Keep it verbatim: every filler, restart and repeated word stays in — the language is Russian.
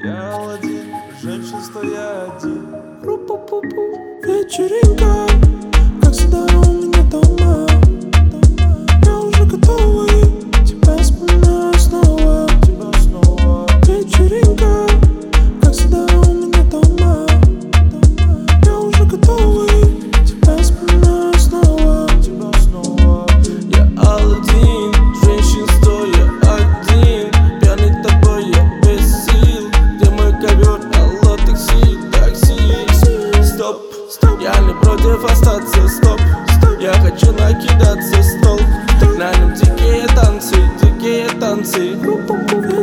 Я Аладдин, женщин стоя один. Ру-пу-пу-пу. Вечеринка, как всегда у меня дома. Я уже готова и тебя вспоминаю снова. Тебя снова. Вечеринка, как всегда у меня дома. Я уже готова и тебя вспоминаю снова. Тебя снова. Я Аладдин, женщин стоя один. Пьяный тобой, я без сил. Где мой ковер, алло, такси, такси. Стоп, стоп, я не против остаться, стоп. Я хочу накидаться, стол. На нем дикие танцы, дикие танцы.